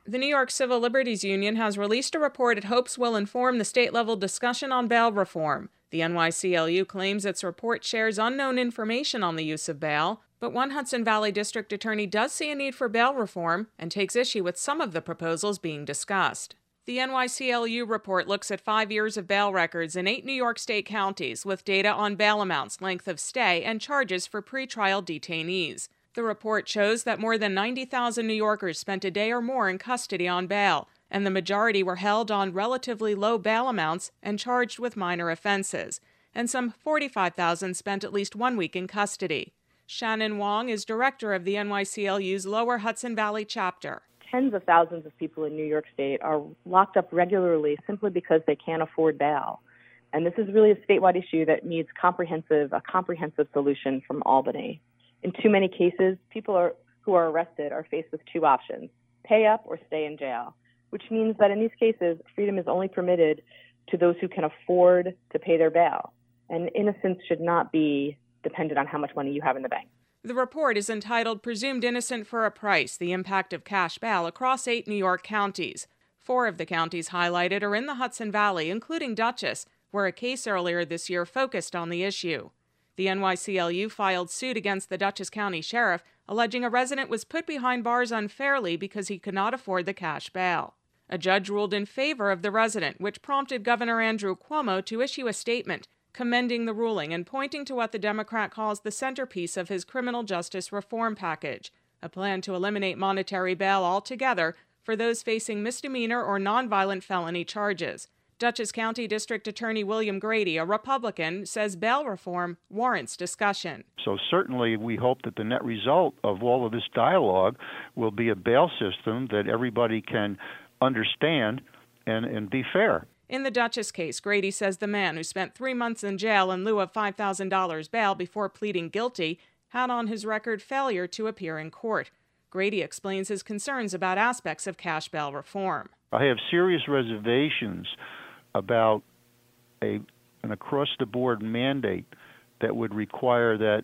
The New York Civil Liberties Union has released a report it hopes will inform the state-level discussion on bail reform. The NYCLU claims its report shares unknown information on the use of bail, but one Hudson Valley District Attorney does see a need for bail reform and takes issue with some of the proposals being discussed. The NYCLU report looks at 5 years of bail records in 8 New York State counties with data on bail amounts, length of stay, and charges for pretrial detainees. The report shows that more than 90,000 New Yorkers spent a day or more in custody on bail, and the majority were held on relatively low bail amounts and charged with minor offenses, and some 45,000 spent at least 1 week in custody. Shannon Wong is director of the NYCLU's Lower Hudson Valley chapter. Tens of thousands of people in New York State are locked up regularly simply because they can't afford bail. And this is really a statewide issue that needs a comprehensive solution from Albany. In too many cases, people who are arrested are faced with two options: pay up or stay in jail, which means that in these cases, freedom is only permitted to those who can afford to pay their bail. And innocence should not be dependent on how much money you have in the bank. The report is entitled Presumed Innocent for a Price, the Impact of Cash Bail Across 8 New York counties. 4 of the counties highlighted are in the Hudson Valley, including Dutchess, where a case earlier this year focused on the issue. The NYCLU filed suit against the Dutchess County Sheriff, alleging a resident was put behind bars unfairly because he could not afford the cash bail. A judge ruled in favor of the resident, which prompted Governor Andrew Cuomo to issue a statement commending the ruling and pointing to what the Democrat calls the centerpiece of his criminal justice reform package, a plan to eliminate monetary bail altogether for those facing misdemeanor or nonviolent felony charges. Dutchess County District Attorney William Grady, a Republican, says bail reform warrants discussion. So certainly we hope that the net result of all of this dialogue will be a bail system that everybody can understand and be fair. In the Dutchess case, Grady says the man who spent 3 months in jail in lieu of $5,000 bail before pleading guilty had on his record failure to appear in court. Grady explains his concerns about aspects of cash bail reform. I have serious reservations about an across-the-board mandate that would require that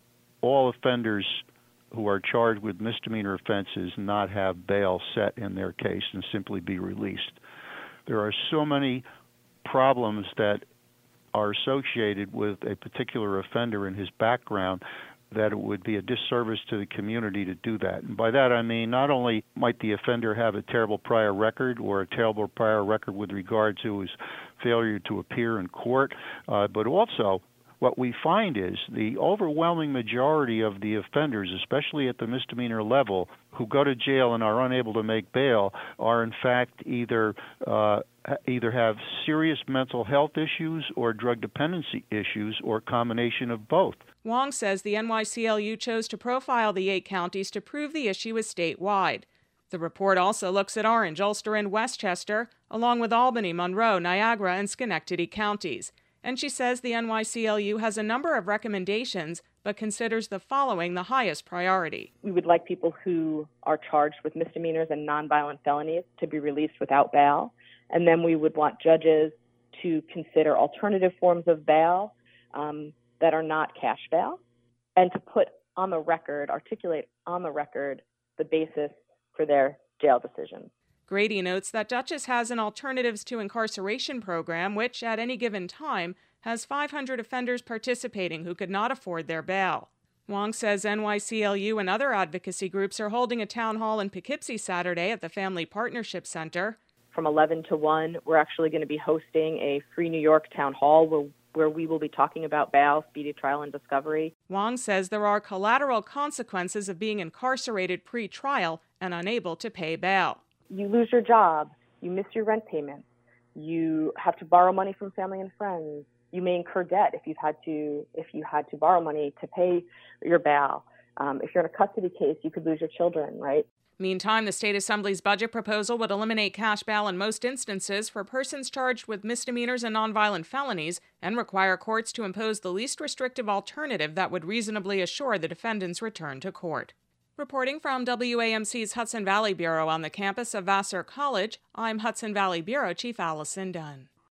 all offenders who are charged with misdemeanor offenses not have bail set in their case and simply be released. There are so many problems that are associated with a particular offender and his background that it would be a disservice to the community to do that. And by that I mean not only might the offender have a terrible prior record or a terrible prior record with regard to his failure to appear in court, but also what we find is the overwhelming majority of the offenders, especially at the misdemeanor level, who go to jail and are unable to make bail are in fact either have serious mental health issues or drug dependency issues or a combination of both. Wong says the NYCLU chose to profile the 8 counties to prove the issue is statewide. The report also looks at Orange, Ulster, and Westchester, along with Albany, Monroe, Niagara, and Schenectady counties. And she says the NYCLU has a number of recommendations, but considers the following the highest priority. We would like people who are charged with misdemeanors and nonviolent felonies to be released without bail. And then we would want judges to consider alternative forms of bail that are not cash bail, and to articulate on the record the basis for their jail decisions. Grady notes that Dutchess has an Alternatives to Incarceration program, which at any given time has 500 offenders participating who could not afford their bail. Wong says NYCLU and other advocacy groups are holding a town hall in Poughkeepsie Saturday at the Family Partnership Center. From 11 to 1, we're actually going to be hosting a Free New York town hall where we will be talking about bail, speedy trial, and discovery. Wong says there are collateral consequences of being incarcerated pre-trial and unable to pay bail. You lose your job, you miss your rent payments, you have to borrow money from family and friends, you may incur debt if you had to borrow money to pay your bail. If you're in a custody case, you could lose your children, right? Meantime, the State Assembly's budget proposal would eliminate cash bail in most instances for persons charged with misdemeanors and nonviolent felonies and require courts to impose the least restrictive alternative that would reasonably assure the defendant's return to court. Reporting from WAMC's Hudson Valley Bureau on the campus of Vassar College, I'm Hudson Valley Bureau Chief Allison Dunn.